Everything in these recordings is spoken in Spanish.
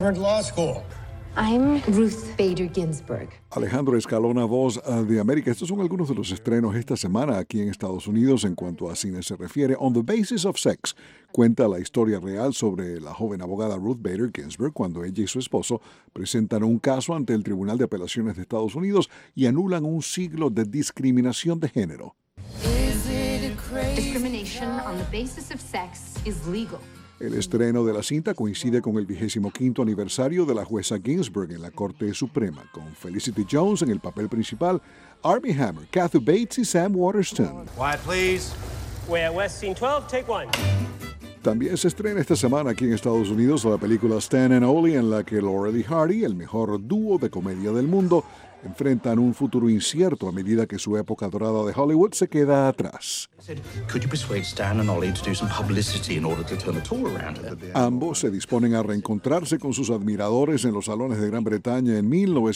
Law School. I'm Ruth Bader Ginsburg. Alejandro Escalona, Voz de América. Estos son algunos de los estrenos esta semana aquí en Estados Unidos en cuanto a cine se refiere. On the Basis of Sex cuenta la historia real sobre la joven abogada Ruth Bader Ginsburg cuando ella y su esposo presentan un caso ante el Tribunal de Apelaciones de Estados Unidos y anulan un siglo de discriminación de género. Discrimination on the basis of sex is legal. El estreno de la cinta coincide con el 25º aniversario de la jueza Ginsburg en la Corte Suprema, con Felicity Jones en el papel principal, Armie Hammer, Kathy Bates y Sam Waterston. Quiet, please. We're at West Scene 12, take one. También se estrena esta semana aquí en Estados Unidos la película Stan and Ollie, en la que Laurel y Hardy, el mejor dúo de comedia del mundo, enfrentan un futuro incierto a medida que su época dorada de Hollywood se queda atrás. Could you persuade Stan and Ollie to do some publicity in order to turn the tour around? Ambos se disponen a reencontrarse con sus admiradores en los salones de Gran Bretaña en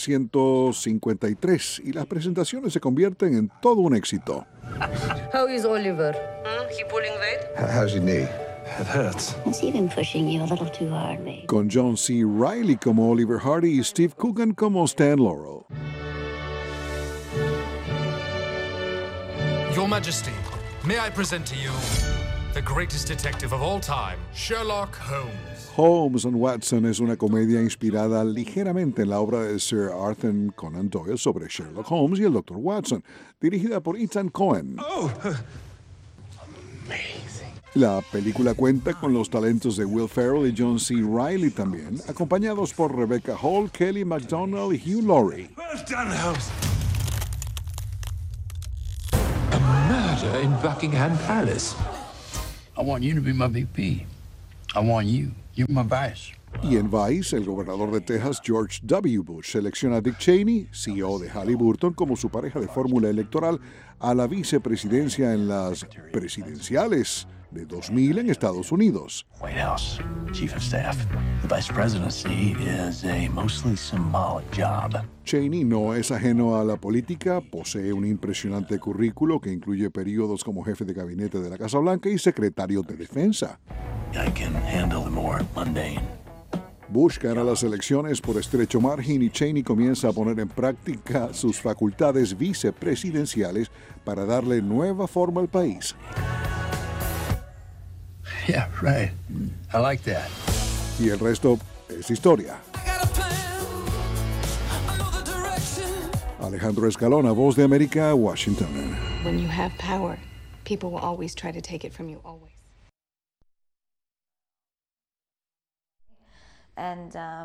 1953 y las presentaciones se convierten en todo un éxito. How is Oliver? He pulling weight? How's your knee? It hurts. Has he been pushing you a little too hard, babe? Con John C. Reilly como Oliver Hardy y Steve Coogan como Stan Laurel. Your Majesty, may I present to you the greatest detective of all time, Sherlock Holmes. Holmes and Watson es una comedia inspirada ligeramente en la obra de Sir Arthur Conan Doyle sobre Sherlock Holmes y el Dr. Watson, dirigida por Ethan Coen. Oh, amazing. La película cuenta con los talentos de Will Ferrell y John C. Reilly también, acompañados por Rebecca Hall, Kelly MacDonald y Hugh Laurie. Well done, Holmes. Murder in Buckingham Palace. I want you to be my VP. I want you. You're my vice. Y en Vice, el gobernador de Texas, George W. Bush, selecciona a Dick Cheney, CEO de Halliburton, como su pareja de fórmula electoral a la vicepresidencia en las presidenciales de 2000 en Estados Unidos. White House, Chief of Staff. The Vice Presidency is a mostly symbolic job. Cheney no es ajeno a la política, posee un impresionante currículo que incluye periodos como jefe de gabinete de la Casa Blanca y secretario de Defensa. I can handle the more mundane. Bush gana las elecciones por estrecho margen y Cheney comienza a poner en práctica sus facultades vicepresidenciales para darle nueva forma al país. Yeah, right. I like that. Y el resto es historia. Alejandro Escalona, Voz de América, Washington. When you have power, people will always try to take it from you, always. And